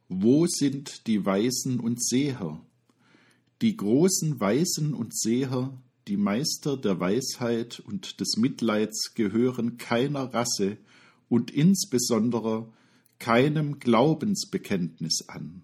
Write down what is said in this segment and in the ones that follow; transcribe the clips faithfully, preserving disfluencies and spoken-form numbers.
Wo sind die Weisen und Seher? Die großen Weisen und Seher, die Meister der Weisheit und des Mitleids, gehören keiner Rasse und insbesondere keinem Glaubensbekenntnis an.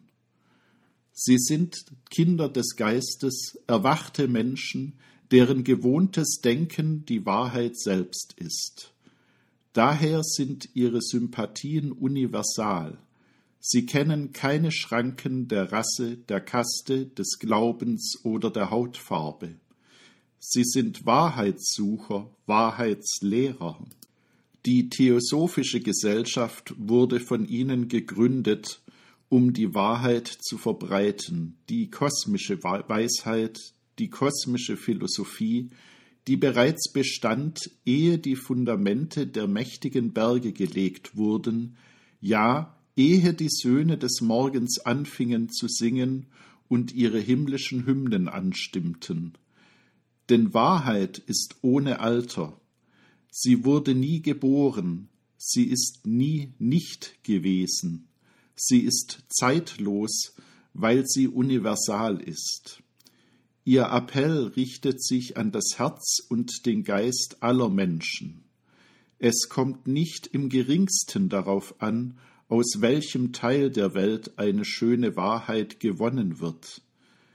Sie sind Kinder des Geistes, erwachte Menschen, deren gewohntes Denken die Wahrheit selbst ist. Daher sind ihre Sympathien universal. Sie kennen keine Schranken der Rasse, der Kaste, des Glaubens oder der Hautfarbe. Sie sind Wahrheitssucher, Wahrheitslehrer. Die Theosophische Gesellschaft wurde von ihnen gegründet, um die Wahrheit zu verbreiten, die kosmische Weisheit, die kosmische Philosophie, die bereits bestand, ehe die Fundamente der mächtigen Berge gelegt wurden, ja, ehe die Söhne des Morgens anfingen zu singen und ihre himmlischen Hymnen anstimmten. Denn Wahrheit ist ohne Alter. Sie wurde nie geboren, sie ist nie nicht gewesen. Sie ist zeitlos, weil sie universal ist. Ihr Appell richtet sich an das Herz und den Geist aller Menschen. Es kommt nicht im geringsten darauf an, aus welchem Teil der Welt eine schöne Wahrheit gewonnen wird.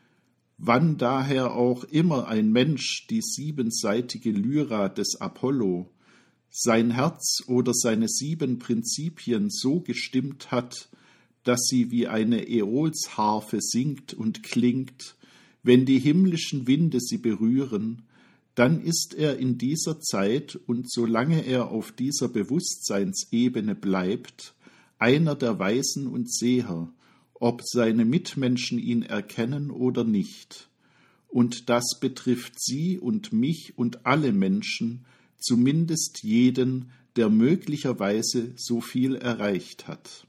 Wann daher auch immer ein Mensch die siebenseitige Lyra des Apollo, sein Herz oder seine sieben Prinzipien so gestimmt hat, dass sie wie eine Äolsharfe singt und klingt, wenn die himmlischen Winde sie berühren, dann ist er in dieser Zeit und solange er auf dieser Bewusstseinsebene bleibt, einer der Weisen und Seher, ob seine Mitmenschen ihn erkennen oder nicht. Und das betrifft sie und mich und alle Menschen, zumindest jeden, der möglicherweise so viel erreicht hat.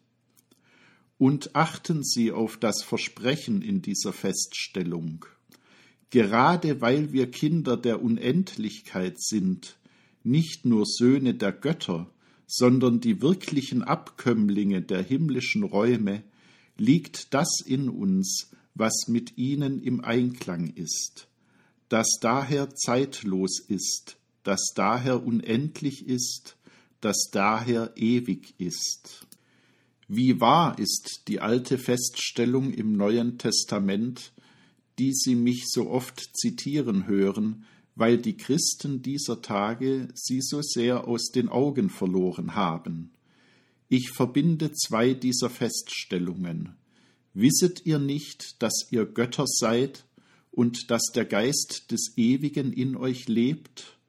Und achten Sie auf das Versprechen in dieser Feststellung. Gerade weil wir Kinder der Unendlichkeit sind, nicht nur Söhne der Götter, sondern die wirklichen Abkömmlinge der himmlischen Räume, liegt das in uns, was mit ihnen im Einklang ist, das daher zeitlos ist, das daher unendlich ist, das daher ewig ist. Wie wahr ist die alte Feststellung im Neuen Testament, die Sie mich so oft zitieren hören, weil die Christen dieser Tage sie so sehr aus den Augen verloren haben. Ich verbinde zwei dieser Feststellungen. Wisset ihr nicht, dass ihr Götter seid und dass der Geist des Ewigen in euch lebt?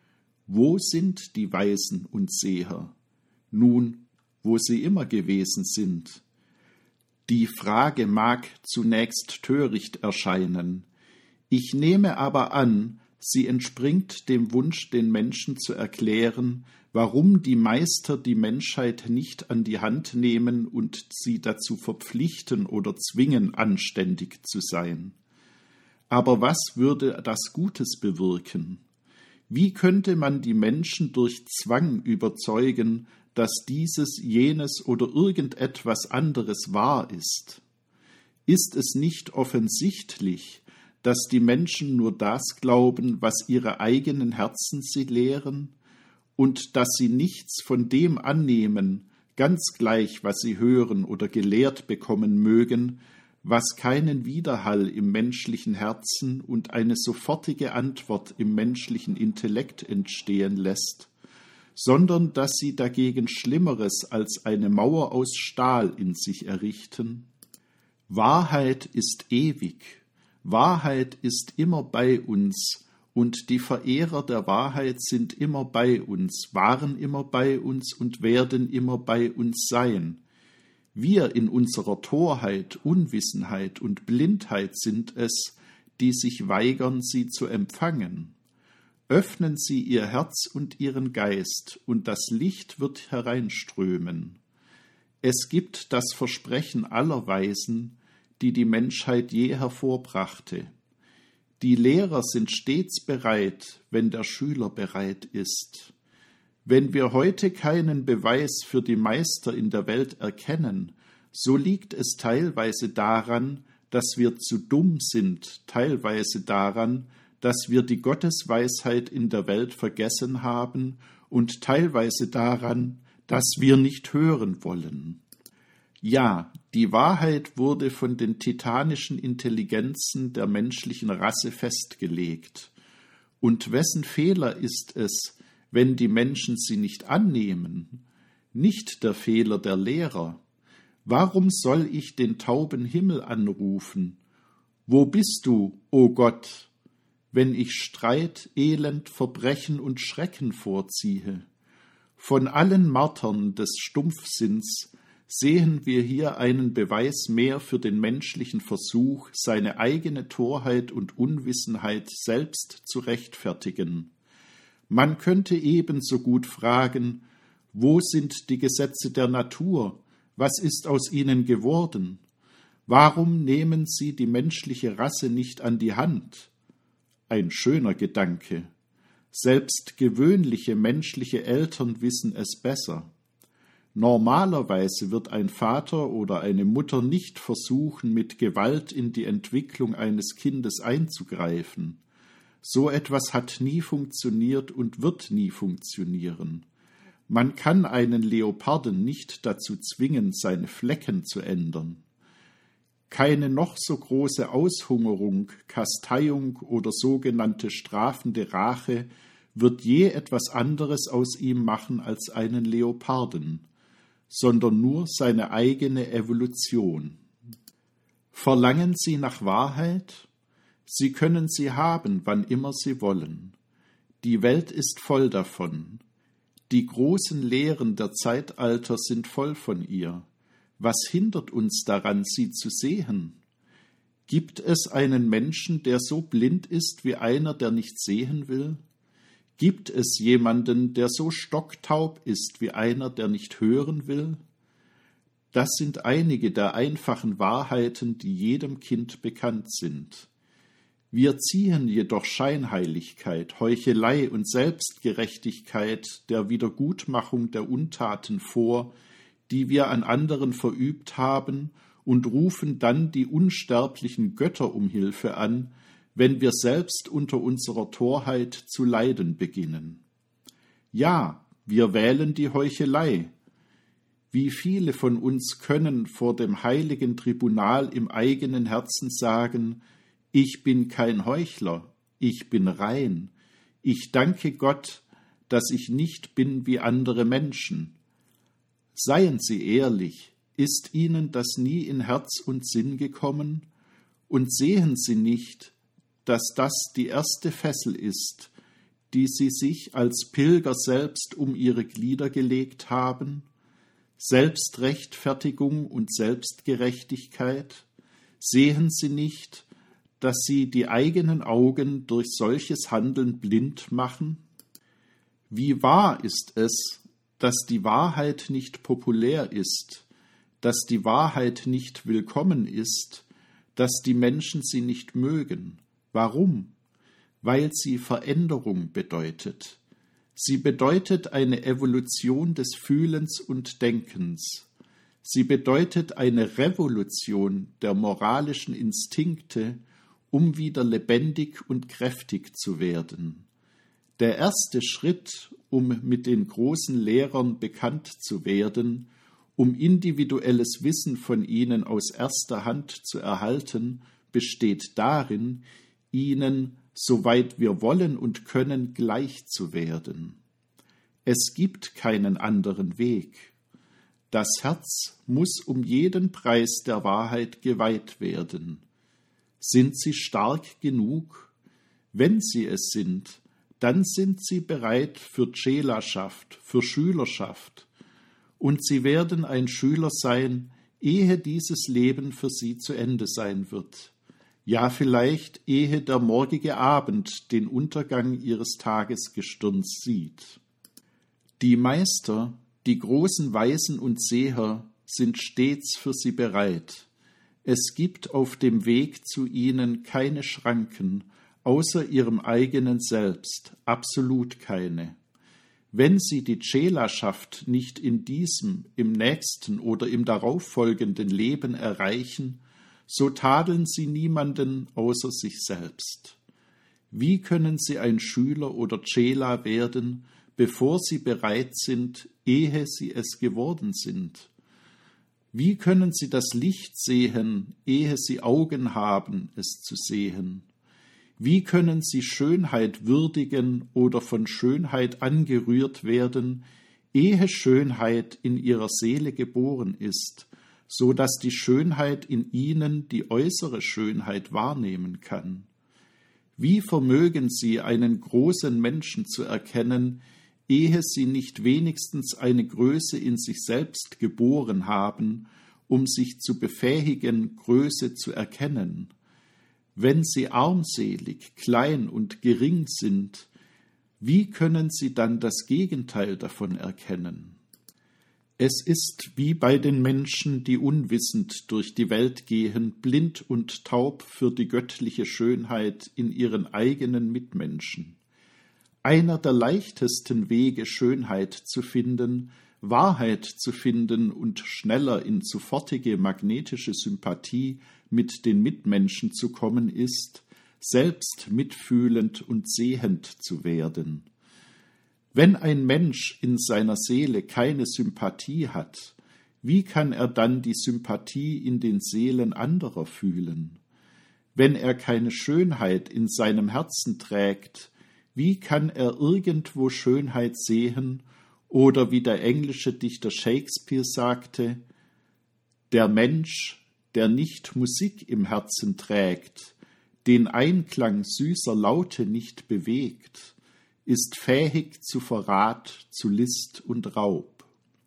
Wo sind die Weisen und Seher? Nun, wo sie immer gewesen sind. Die Frage mag zunächst töricht erscheinen. Ich nehme aber an, sie entspringt dem Wunsch, den Menschen zu erklären, warum die Meister die Menschheit nicht an die Hand nehmen und sie dazu verpflichten oder zwingen, anständig zu sein. Aber was würde das Gutes bewirken? Wie könnte man die Menschen durch Zwang überzeugen, dass dieses, jenes oder irgendetwas anderes wahr ist? Ist es nicht offensichtlich, dass die Menschen nur das glauben, was ihre eigenen Herzen sie lehren, und dass sie nichts von dem annehmen, ganz gleich, was sie hören oder gelehrt bekommen mögen, was keinen Widerhall im menschlichen Herzen und eine sofortige Antwort im menschlichen Intellekt entstehen lässt, sondern dass sie dagegen Schlimmeres als eine Mauer aus Stahl in sich errichten? Wahrheit ist ewig. Wahrheit ist immer bei uns, und die Verehrer der Wahrheit sind immer bei uns, waren immer bei uns und werden immer bei uns sein. Wir in unserer Torheit, Unwissenheit und Blindheit sind es, die sich weigern, sie zu empfangen. Öffnen Sie Ihr Herz und Ihren Geist, und das Licht wird hereinströmen. Es gibt das Versprechen aller Weisen, die die Menschheit je hervorbrachte. Die Lehrer sind stets bereit, wenn der Schüler bereit ist. Wenn wir heute keinen Beweis für die Meister in der Welt erkennen, so liegt es teilweise daran, dass wir zu dumm sind, teilweise daran, dass wir die Gottesweisheit in der Welt vergessen haben und teilweise daran, dass wir nicht hören wollen. Ja, die Wahrheit wurde von den titanischen Intelligenzen der menschlichen Rasse festgelegt. Und wessen Fehler ist es, wenn die Menschen sie nicht annehmen? Nicht der Fehler der Lehrer. Warum soll ich den tauben Himmel anrufen? Wo bist du, o Gott, wenn ich Streit, Elend, Verbrechen und Schrecken vorziehe? Von allen Martern des Stumpfsinns sehen wir hier einen Beweis mehr für den menschlichen Versuch, seine eigene Torheit und Unwissenheit selbst zu rechtfertigen. Man könnte ebenso gut fragen, wo sind die Gesetze der Natur? Was ist aus ihnen geworden? Warum nehmen sie die menschliche Rasse nicht an die Hand? Ein schöner Gedanke. Selbst gewöhnliche menschliche Eltern wissen es besser. Normalerweise wird ein Vater oder eine Mutter nicht versuchen, mit Gewalt in die Entwicklung eines Kindes einzugreifen. So etwas hat nie funktioniert und wird nie funktionieren. Man kann einen Leoparden nicht dazu zwingen, seine Flecken zu ändern. Keine noch so große Aushungerung, Kasteiung oder sogenannte strafende Rache wird je etwas anderes aus ihm machen als einen Leoparden, sondern nur seine eigene Evolution. Verlangen Sie nach Wahrheit? Sie können sie haben, wann immer Sie wollen. Die Welt ist voll davon. Die großen Lehren der Zeitalter sind voll von ihr. Was hindert uns daran, sie zu sehen? Gibt es einen Menschen, der so blind ist wie einer, der nicht sehen will? Gibt es jemanden, der so stocktaub ist wie einer, der nicht hören will? Das sind einige der einfachen Wahrheiten, die jedem Kind bekannt sind. Wir ziehen jedoch Scheinheiligkeit, Heuchelei und Selbstgerechtigkeit der Wiedergutmachung der Untaten vor, die wir an anderen verübt haben, und rufen dann die unsterblichen Götter um Hilfe an, wenn wir selbst unter unserer Torheit zu leiden beginnen. Ja, wir wählen die Heuchelei. Wie viele von uns können vor dem heiligen Tribunal im eigenen Herzen sagen, ich bin kein Heuchler, ich bin rein, ich danke Gott, dass ich nicht bin wie andere Menschen. Seien Sie ehrlich, ist Ihnen das nie in Herz und Sinn gekommen? Und sehen Sie nicht, dass das die erste Fessel ist, die Sie sich als Pilger selbst um Ihre Glieder gelegt haben? Selbstrechtfertigung und Selbstgerechtigkeit? Sehen Sie nicht, dass Sie die eigenen Augen durch solches Handeln blind machen? Wie wahr ist es, dass die Wahrheit nicht populär ist, dass die Wahrheit nicht willkommen ist, dass die Menschen sie nicht mögen. Warum? Weil sie Veränderung bedeutet. Sie bedeutet eine Evolution des Fühlens und Denkens. Sie bedeutet eine Revolution der moralischen Instinkte, um wieder lebendig und kräftig zu werden. Der erste Schritt, um mit den großen Lehrern bekannt zu werden, um individuelles Wissen von ihnen aus erster Hand zu erhalten, besteht darin, ihnen, soweit wir wollen und können, gleich zu werden. Es gibt keinen anderen Weg. Das Herz muss um jeden Preis der Wahrheit geweiht werden. Sind sie stark genug? Wenn sie es sind, dann sind sie bereit für Tschelaschaft, für Schülerschaft. Und sie werden ein Schüler sein, ehe dieses Leben für sie zu Ende sein wird. Ja, vielleicht ehe der morgige Abend den Untergang ihres Tagesgestirns sieht. Die Meister, die großen Weisen und Seher, sind stets für sie bereit. Es gibt auf dem Weg zu ihnen keine Schranken, außer ihrem eigenen Selbst, absolut keine. Wenn sie die Chelaschaft nicht in diesem, im nächsten oder im darauffolgenden Leben erreichen, so tadeln sie niemanden außer sich selbst. Wie können sie ein Schüler oder Chela werden, bevor sie bereit sind, ehe sie es geworden sind? Wie können sie das Licht sehen, ehe sie Augen haben, es zu sehen? Wie können sie Schönheit würdigen oder von Schönheit angerührt werden, ehe Schönheit in ihrer Seele geboren ist, so dass die Schönheit in ihnen die äußere Schönheit wahrnehmen kann? Wie vermögen sie, einen großen Menschen zu erkennen, ehe sie nicht wenigstens eine Größe in sich selbst geboren haben, um sich zu befähigen, Größe zu erkennen? Wenn sie armselig, klein und gering sind, wie können sie dann das Gegenteil davon erkennen? Es ist wie bei den Menschen, die unwissend durch die Welt gehen, blind und taub für die göttliche Schönheit in ihren eigenen Mitmenschen. Einer der leichtesten Wege, Schönheit zu finden, Wahrheit zu finden und schneller in sofortige magnetische Sympathie mit den Mitmenschen zu kommen, ist, selbst mitfühlend und sehend zu werden. Wenn ein Mensch in seiner Seele keine Sympathie hat, wie kann er dann die Sympathie in den Seelen anderer fühlen? Wenn er keine Schönheit in seinem Herzen trägt, wie kann er irgendwo Schönheit sehen? Oder wie der englische Dichter Shakespeare sagte, der Mensch, der nicht Musik im Herzen trägt, den Einklang süßer Laute nicht bewegt, ist fähig zu Verrat, zu List und Raub.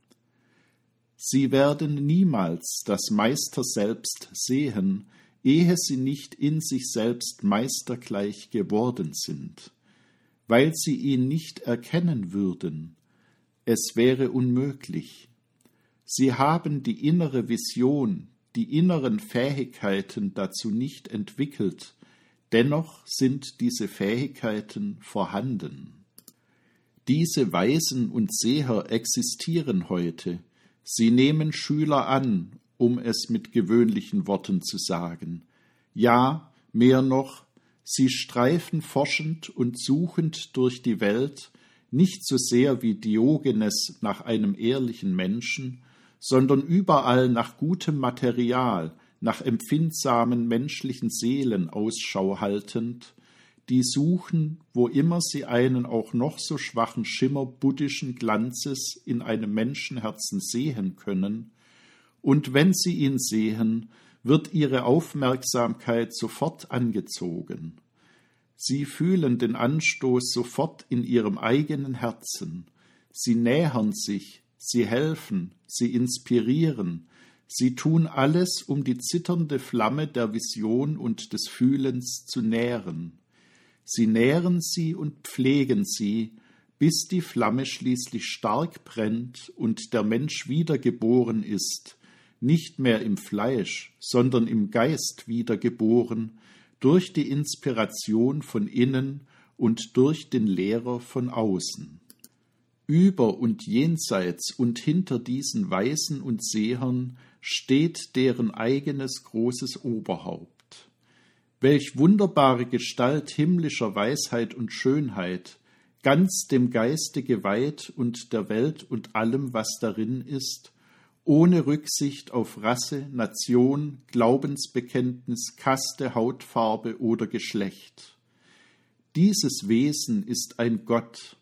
Sie werden niemals das Meister selbst sehen, ehe sie nicht in sich selbst meistergleich geworden sind, weil sie ihn nicht erkennen würden. Es wäre unmöglich. Sie haben die innere Vision, die inneren Fähigkeiten dazu nicht entwickelt, dennoch sind diese Fähigkeiten vorhanden. Diese Weisen und Seher existieren heute. Sie nehmen Schüler an, um es mit gewöhnlichen Worten zu sagen. Ja, mehr noch, sie streifen forschend und suchend durch die Welt, nicht so sehr wie Diogenes nach einem ehrlichen Menschen, sondern überall nach gutem Material, nach empfindsamen menschlichen Seelen Ausschau haltend, die suchen, wo immer sie einen auch noch so schwachen Schimmer buddhischen Glanzes in einem Menschenherzen sehen können, und wenn sie ihn sehen, wird ihre Aufmerksamkeit sofort angezogen. Sie fühlen den Anstoß sofort in ihrem eigenen Herzen. Sie nähern sich, sie helfen, sie inspirieren, sie tun alles, um die zitternde Flamme der Vision und des Fühlens zu nähren. Sie nähren sie und pflegen sie, bis die Flamme schließlich stark brennt und der Mensch wiedergeboren ist, nicht mehr im Fleisch, sondern im Geist wiedergeboren, durch die Inspiration von innen und durch den Lehrer von außen. Über und jenseits und hinter diesen Weisen und Sehern steht deren eigenes großes Oberhaupt. Welch wunderbare Gestalt himmlischer Weisheit und Schönheit, ganz dem Geiste geweiht und der Welt und allem, was darin ist, ohne Rücksicht auf Rasse, Nation, Glaubensbekenntnis, Kaste, Hautfarbe oder Geschlecht. Dieses Wesen ist ein Gott.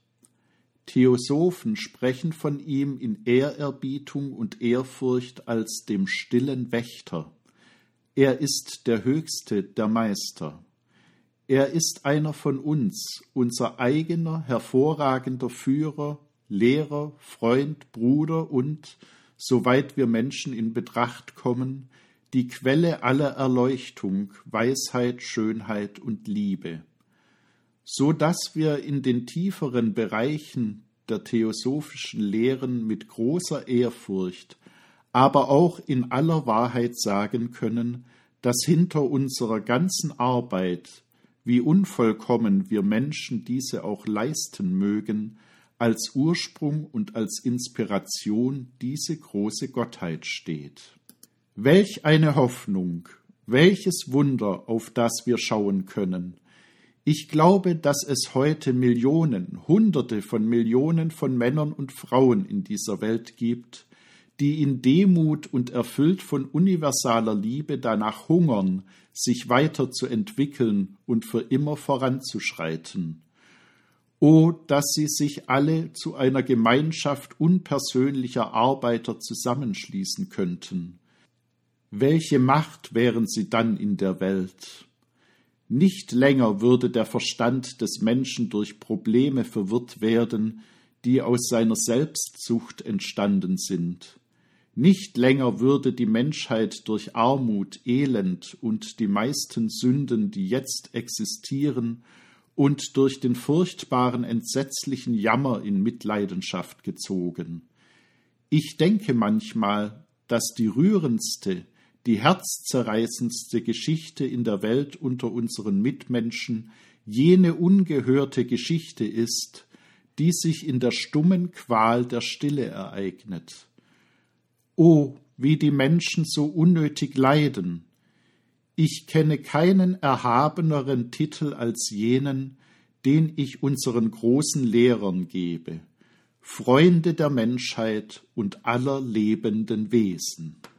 Theosophen sprechen von ihm in Ehrerbietung und Ehrfurcht als dem stillen Wächter. Er ist der Höchste der Meister. Er ist einer von uns, unser eigener, hervorragender Führer, Lehrer, Freund, Bruder und, soweit wir Menschen in Betracht kommen, die Quelle aller Erleuchtung, Weisheit, Schönheit und Liebe, so dass wir in den tieferen Bereichen der theosophischen Lehren mit großer Ehrfurcht, aber auch in aller Wahrheit sagen können, dass hinter unserer ganzen Arbeit, wie unvollkommen wir Menschen diese auch leisten mögen, als Ursprung und als Inspiration diese große Gottheit steht. Welch eine Hoffnung, welches Wunder, auf das wir schauen können. Ich glaube, dass es heute Millionen, Hunderte von Millionen von Männern und Frauen in dieser Welt gibt, die in Demut und erfüllt von universaler Liebe danach hungern, sich weiterzuentwickeln und für immer voranzuschreiten. O, dass sie sich alle zu einer Gemeinschaft unpersönlicher Arbeiter zusammenschließen könnten. Welche Macht wären sie dann in der Welt? Nicht länger würde der Verstand des Menschen durch Probleme verwirrt werden, die aus seiner Selbstsucht entstanden sind. Nicht länger würde die Menschheit durch Armut, Elend und die meisten Sünden, die jetzt existieren, und durch den furchtbaren, entsetzlichen Jammer in Mitleidenschaft gezogen. Ich denke manchmal, dass die rührendste, die herzzerreißendste Geschichte in der Welt unter unseren Mitmenschen jene ungehörte Geschichte ist, die sich in der stummen Qual der Stille ereignet. O, wie die Menschen so unnötig leiden! Ich kenne keinen erhabeneren Titel als jenen, den ich unseren großen Lehrern gebe, Freunde der Menschheit und aller lebenden Wesen.